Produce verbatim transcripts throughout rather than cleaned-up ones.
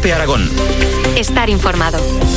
COPE Aragón. Estar informado.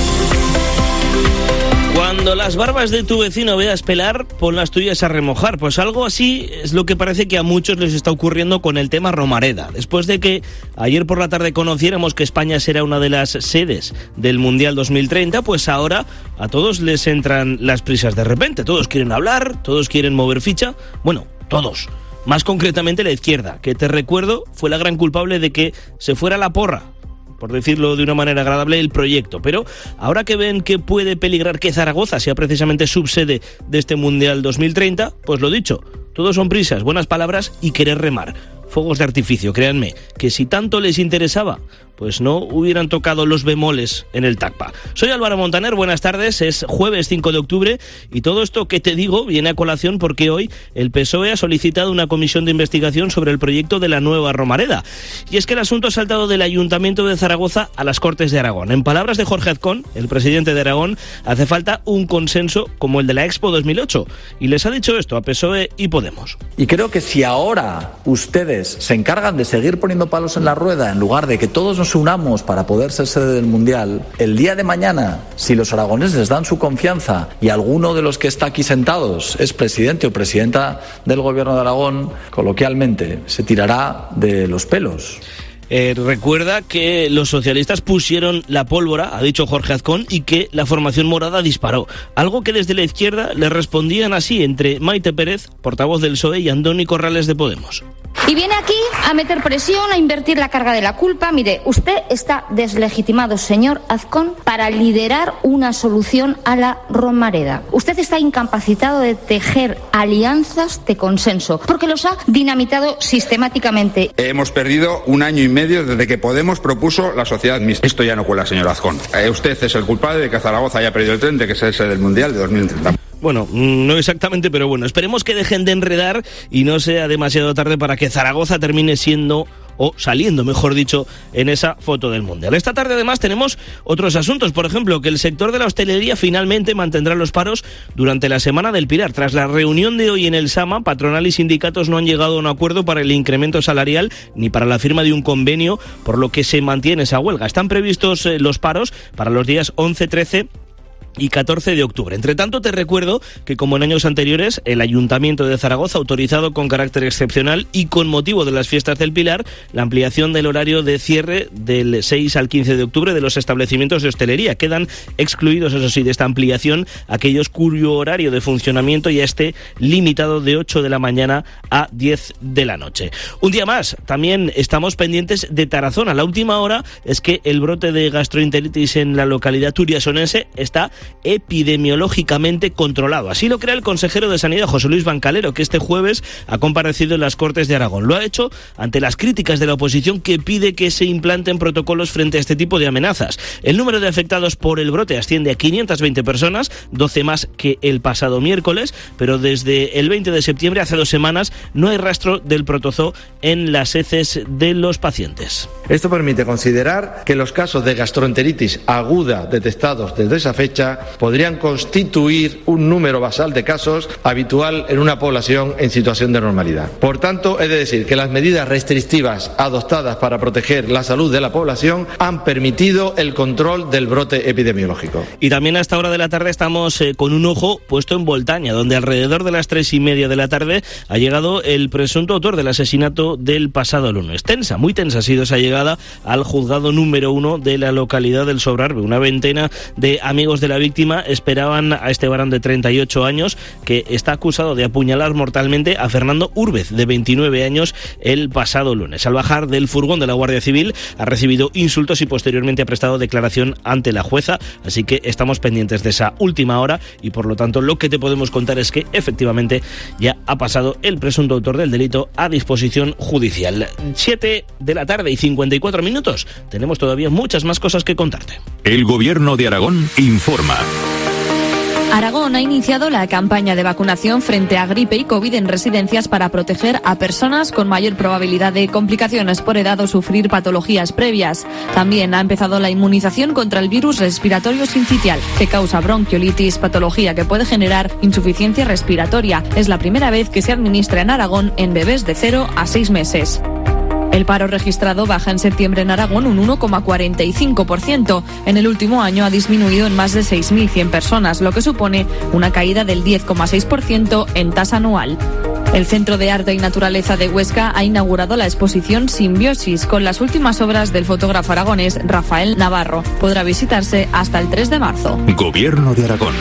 Cuando las barbas de tu vecino veas pelar, pon las tuyas a remojar. Pues algo así es lo que parece que a muchos les está ocurriendo con el tema Romareda. Después de que ayer por la tarde conociéramos que España será una de las sedes del Mundial dos mil treinta, pues ahora a todos les entran las prisas de repente. Todos quieren hablar, todos quieren mover ficha. Bueno, todos. Más concretamente la izquierda, que te recuerdo fue la gran culpable de que se fuera la porra, por decirlo de una manera agradable, el proyecto. Pero ahora que ven que puede peligrar que Zaragoza sea precisamente subsede de este Mundial dos mil treinta, pues lo dicho, todos son prisas, buenas palabras y querer remar. Fuegos de artificio, créanme, que si tanto les interesaba, pues no hubieran tocado los bemoles en el TACPA. Soy Álvaro Montaner, buenas tardes, es jueves cinco de octubre y todo esto que te digo viene a colación porque hoy el P S O E ha solicitado una comisión de investigación sobre el proyecto de la nueva Romareda. Y es que el asunto ha saltado del Ayuntamiento de Zaragoza a las Cortes de Aragón. En palabras de Jorge Azcón, el presidente de Aragón, hace falta un consenso como el de la Expo dos mil ocho. Y les ha dicho esto a P S O E y Podemos. Y creo que si ahora ustedes se encargan de seguir poniendo palos en la rueda en lugar de que todos nos unamos para poder ser sede del Mundial, el día de mañana, si los aragoneses dan su confianza y alguno de los que está aquí sentados es presidente o presidenta del Gobierno de Aragón, coloquialmente, se tirará de los pelos. Eh, recuerda que los socialistas pusieron la pólvora, ha dicho Jorge Azcón, y que la formación morada disparó. Algo que desde la izquierda le respondían así entre Maite Pérez, portavoz del P S O E, y Andoni Corrales de Podemos. Y viene aquí a meter presión, a invertir la carga de la culpa. Mire, usted está deslegitimado, señor Azcón, para liderar una solución a la Romareda. Usted está incapacitado de tejer alianzas de consenso, porque los ha dinamitado sistemáticamente. Hemos perdido un año y medio desde que Podemos propuso la sociedad mixta. Esto ya no cuela, señor Azcón. Eh, usted es el culpable de que Zaragoza haya perdido el tren de que sea sede del Mundial de dos mil treinta. Bueno, no exactamente, pero bueno, esperemos que dejen de enredar y no sea demasiado tarde para que Zaragoza termine siendo, o saliendo, mejor dicho, en esa foto del Mundial. Esta tarde, además, tenemos otros asuntos. Por ejemplo, que el sector de la hostelería finalmente mantendrá los paros durante la Semana del Pilar. Tras la reunión de hoy en el SAMA, patronal y sindicatos no han llegado a un acuerdo para el incremento salarial ni para la firma de un convenio, por lo que se mantiene esa huelga. Están previstos eh, los paros para los días once, trece y catorce de octubre. Entre tanto, te recuerdo que, como en años anteriores, el Ayuntamiento de Zaragoza ha autorizado con carácter excepcional y con motivo de las fiestas del Pilar la ampliación del horario de cierre del seis al quince de octubre de los establecimientos de hostelería. Quedan excluidos, eso sí, de esta ampliación aquellos cuyo horario de funcionamiento ya esté limitado de ocho de la mañana a diez de la noche. Un día más, también estamos pendientes de Tarazona. La última hora es que el brote de gastroenteritis en la localidad turiasonense está epidemiológicamente controlado. Así lo crea el consejero de Sanidad, José Luis Bancalero, que este jueves ha comparecido en las Cortes de Aragón. Lo ha hecho ante las críticas de la oposición, que pide que se implanten protocolos frente a este tipo de amenazas. El número de afectados por el brote asciende a quinientas veinte personas, doce más que el pasado miércoles, pero desde el veinte de septiembre, hace dos semanas, no hay rastro del protozoo en las heces de los pacientes. Esto permite considerar que los casos de gastroenteritis aguda detectados desde esa fecha podrían constituir un número basal de casos habitual en una población en situación de normalidad. Por tanto, es de decir que las medidas restrictivas adoptadas para proteger la salud de la población han permitido el control del brote epidemiológico. Y también a esta hora de la tarde estamos eh, con un ojo puesto en Voltaña, donde alrededor de las tres y media de la tarde ha llegado el presunto autor del asesinato del pasado lunes. Tensa, muy tensa ha sido esa llegada al juzgado número uno de la localidad del Sobrarbe. Una veintena de amigos de la víctima esperaban a este varón de treinta y ocho años, que está acusado de apuñalar mortalmente a Fernando Úrbez, de veintinueve años, el pasado lunes. Al bajar del furgón de la Guardia Civil ha recibido insultos y posteriormente ha prestado declaración ante la jueza, así que estamos pendientes de esa última hora y, por lo tanto, lo que te podemos contar es que efectivamente ya ha pasado el presunto autor del delito a disposición judicial. siete de la tarde y cincuenta y cuatro minutos. Tenemos todavía muchas más cosas que contarte. El Gobierno de Aragón informa. Aragón ha iniciado la campaña de vacunación frente a gripe y COVID en residencias para proteger a personas con mayor probabilidad de complicaciones por edad o sufrir patologías previas. También ha empezado la inmunización contra el virus respiratorio sincitial, que causa bronquiolitis, patología que puede generar insuficiencia respiratoria. Es la primera vez que se administra en Aragón en bebés de cero a seis meses. El paro registrado baja en septiembre en Aragón un uno coma cuarenta y cinco por ciento. En el último año ha disminuido en más de seis mil cien personas, lo que supone una caída del diez coma seis por ciento en tasa anual. El Centro de Arte y Naturaleza de Huesca ha inaugurado la exposición Simbiosis con las últimas obras del fotógrafo aragonés Rafael Navarro. Podrá visitarse hasta el tres de marzo. Gobierno de Aragón.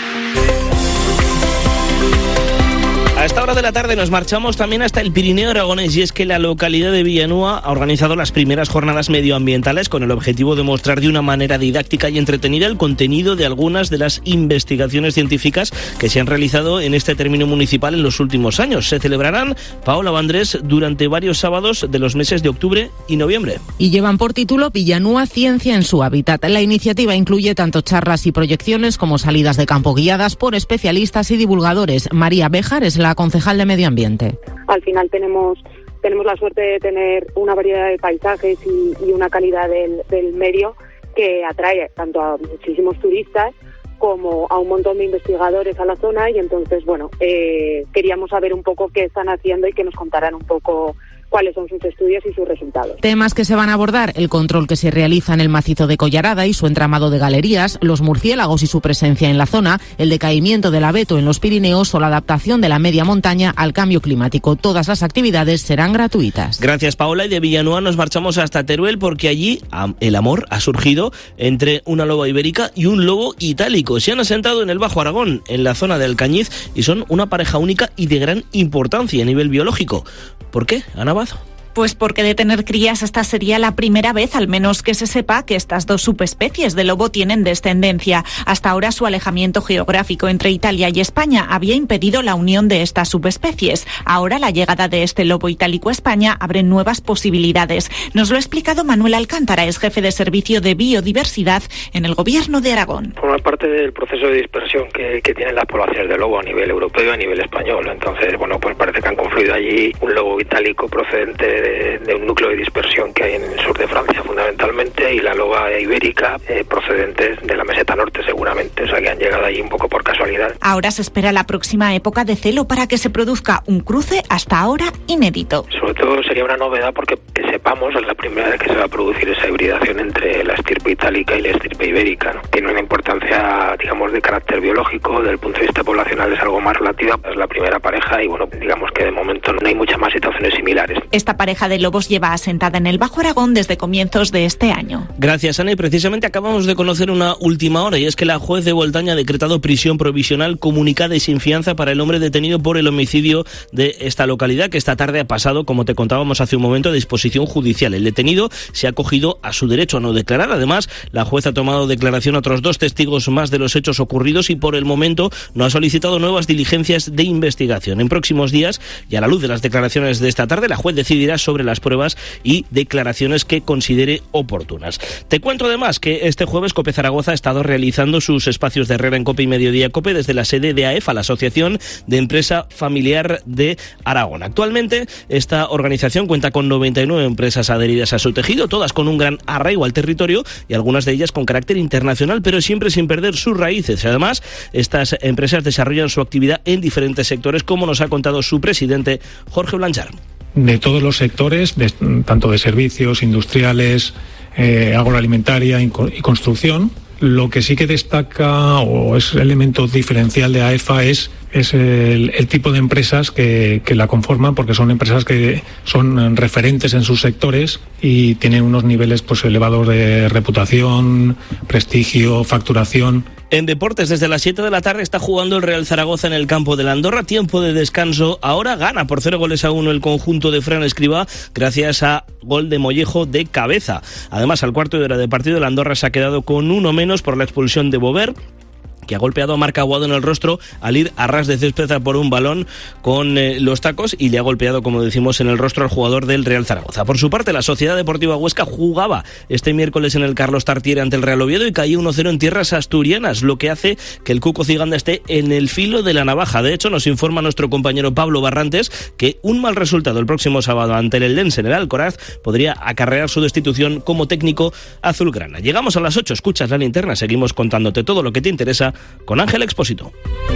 A esta hora de la tarde nos marchamos también hasta el Pirineo aragonés, y es que la localidad de Villanueva ha organizado las primeras jornadas medioambientales con el objetivo de mostrar de una manera didáctica y entretenida el contenido de algunas de las investigaciones científicas que se han realizado en este término municipal en los últimos años. Se celebrarán, Paola Vandrés, durante varios sábados de los meses de octubre y noviembre. Y llevan por título Villanueva Ciencia en su hábitat. La iniciativa incluye tanto charlas y proyecciones como salidas de campo guiadas por especialistas y divulgadores. María Béjar es la concejal de Medio Ambiente. Al final tenemos tenemos la suerte de tener una variedad de paisajes y, y una calidad del, del medio que atrae tanto a muchísimos turistas como a un montón de investigadores a la zona, y entonces, bueno, eh, queríamos saber un poco qué están haciendo y que nos contaran un poco cuáles son sus estudios y sus resultados. Temas que se van a abordar: el control que se realiza en el macizo de Collarada y su entramado de galerías, los murciélagos y su presencia en la zona, el decaimiento del abeto en los Pirineos o la adaptación de la media montaña al cambio climático. Todas las actividades serán gratuitas. Gracias, Paola. Y de Villanueva nos marchamos hasta Teruel, porque allí el amor ha surgido entre una loba ibérica y un lobo itálico. Se han asentado en el Bajo Aragón, en la zona de Alcañiz, y son una pareja única y de gran importancia a nivel biológico. ¿Por qué, Ana Bazo? Pues porque de tener crías esta sería la primera vez, al menos que se sepa, que estas dos subespecies de lobo tienen descendencia. Hasta ahora su alejamiento geográfico entre Italia y España había impedido la unión de estas subespecies. Ahora la llegada de este lobo itálico a España abre nuevas posibilidades. Nos lo ha explicado Manuel Alcántara, es jefe de servicio de biodiversidad en el Gobierno de Aragón. Forma parte del proceso de dispersión que, que tienen las poblaciones de lobo a nivel europeo y a nivel español. Entonces, bueno, pues parece que han confluido allí un lobo itálico procedente de De, de un núcleo de dispersión que hay en el sur de Francia fundamentalmente, y la loba ibérica eh, procedentes de la meseta norte seguramente, o sea que han llegado allí un poco por casualidad. Ahora se espera la próxima época de celo para que se produzca un cruce hasta ahora inédito. Sobre todo sería una novedad porque que sepamos es la primera vez que se va a producir esa hibridación entre la estirpe itálica y la estirpe ibérica, ¿no? Tiene una importancia, digamos, de carácter biológico, desde el punto de vista poblacional es algo más relativa, es la primera pareja y bueno, digamos que de momento no hay muchas más situaciones similares. Esta pareja de lobos lleva asentada en el Bajo Aragón desde comienzos de este año. Gracias, Ana. Y precisamente acabamos de conocer una última hora, y es que la juez de Boltaña ha decretado prisión provisional comunicada y sin fianza para el hombre detenido por el homicidio de esta localidad, que esta tarde ha pasado, como te contábamos hace un momento, a disposición judicial. El detenido se ha acogido a su derecho a no declarar. Además, la juez ha tomado declaración a otros dos testigos más de los hechos ocurridos y por el momento no ha solicitado nuevas diligencias de investigación. En próximos días, y a la luz de las declaraciones de esta tarde, la juez decidirá sobre las pruebas y declaraciones que considere oportunas. Te cuento además que este jueves COPE Zaragoza ha estado realizando sus espacios de Herrera en COPE y Mediodía COPE desde la sede de A E F A, la Asociación de Empresa Familiar de Aragón. Actualmente esta organización cuenta con noventa y nueve empresas adheridas a su tejido, todas con un gran arraigo al territorio y algunas de ellas con carácter internacional, pero siempre sin perder sus raíces. Además, estas empresas desarrollan su actividad en diferentes sectores, como nos ha contado su presidente, Jorge Blanchard. De todos los sectores, de, tanto de servicios, industriales, eh, agroalimentaria y construcción. Lo que sí que destaca o es elemento diferencial de A E F A es, es el, el tipo de empresas que, que la conforman, porque son empresas que son referentes en sus sectores y tienen unos niveles pues elevados de reputación, prestigio, facturación. En deportes, desde las siete de la tarde está jugando el Real Zaragoza en el campo de la Andorra. Tiempo de descanso. Ahora gana por cero goles a uno el conjunto de Fran Escribá gracias a gol de Mollejo de cabeza. Además, al cuarto de hora de partido, la Andorra se ha quedado con uno menos por la expulsión de Bover, que ha golpeado a Marc Aguado en el rostro al ir a ras de césped por un balón con eh, los tacos, y le ha golpeado, como decimos, en el rostro al jugador del Real Zaragoza. Por su parte, la Sociedad Deportiva Huesca jugaba este miércoles en el Carlos Tartiere ante el Real Oviedo y caía uno cero en tierras asturianas, lo que hace que el Cuco Ciganda esté en el filo de la navaja. De hecho, nos informa nuestro compañero Pablo Barrantes que un mal resultado el próximo sábado ante el Eldense en el Alcoraz podría acarrear su destitución como técnico azulgrana. Llegamos a las ocho, escuchas La Linterna, seguimos contándote todo lo que te interesa con Ángel Expósito.